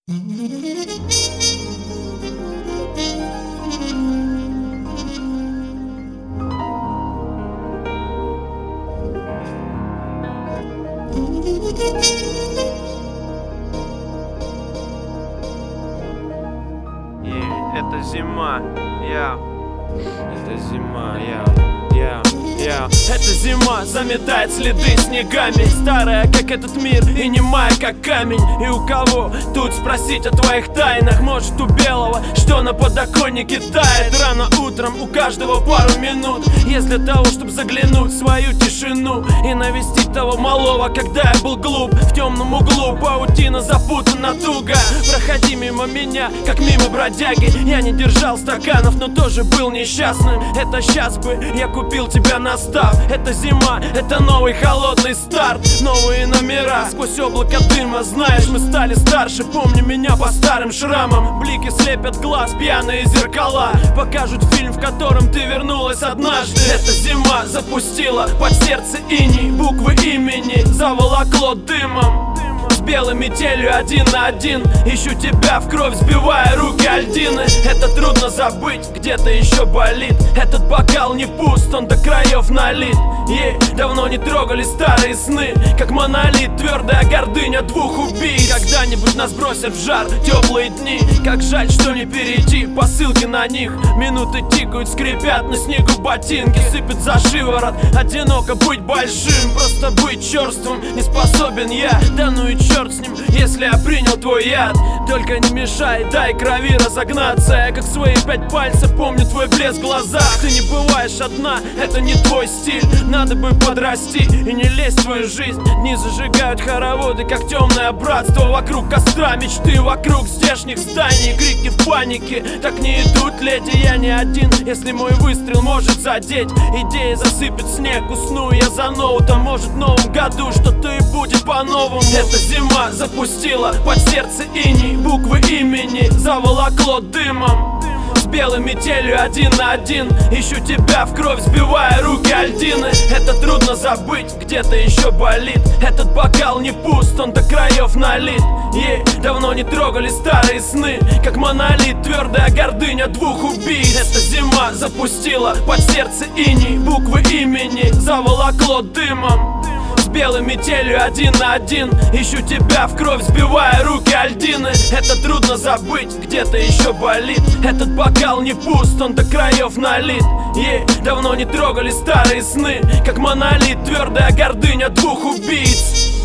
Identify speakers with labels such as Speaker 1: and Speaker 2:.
Speaker 1: Это зима, это зима, эта зима заметает следы снегами, старая, как этот мир, и немая, как камень. И у кого тут спросить о твоих тайнах? Может, у белого, что на подоконнике тает. Рано утром у каждого пару минут есть для того, чтобы заглянуть в свою тишину и навестить того малого, когда я был глуп. В темном углу паутина запутана туго. Проходи мимо меня, как мимо бродяги. Я не держал стаканов, но тоже был несчастным. Это сейчас бы я купил тебя на став. Это зима, это новый холодный старт. Новые номера сквозь облако дыма. Знаешь, мы стали старше, помни меня по старым шрамам. Блики слепят глаз, пьяные зеркала покажут фильм, в котором ты вернулась однажды. Эта зима запустила под сердце иней. Буквы имени заволокло дымом. С белой метелью один на один ищу тебя в кровь, сбивая руки альдины. Это трудно забыть, где-то еще болит. Этот бокал не пуст, он до краев налит. Давно не трогали старые сны, как монолит, твердая гордыня двух убийц. Когда-нибудь нас бросят в жар теплые дни. Как жаль, что не перейти по ссылке на них. Минуты тикают, скрипят на снегу ботинки. Сыпет за шиворот, одиноко быть большим. Просто быть черствым не способен я. Да ну и черт с ним, если я принял твой яд. Только не мешай, дай крови разогнаться. Я как свои 5 пальцев помню твой блеск в глазах. Ты не бываешь одна, это не твой стиль. Надо бы подрасти и не лезть в твою жизнь. Дни зажигают хороводы, как темное братство. Вокруг костра мечты, вокруг здешних зданий. Крики в панике, так не идут, леди. Я не один, если мой выстрел может задеть. Идея засыпет снег, усну я за ноутом. Может в новом году что-то и будет по-новому. Эта зима запустила под сердце иней. Буквы имени заволокло дымом. С белой метелью один на один ищу тебя в кровь, сбивая руки альдины. Это трудно забыть, где-то еще болит. Этот бокал не пуст, он до краев налит. Давно не трогали старые сны, как монолит, твердая гордыня двух убийц. Эта зима запустила под сердце иней. Буквы имени заволокло дымом. С белой метелью один на один ищу тебя в кровь, сбивая руки альдины. Это трудно забыть, где-то еще болит. Этот бокал не пуст, он до краев налит. Давно не трогали старые сны, как монолит, твердая гордыня двух убийц.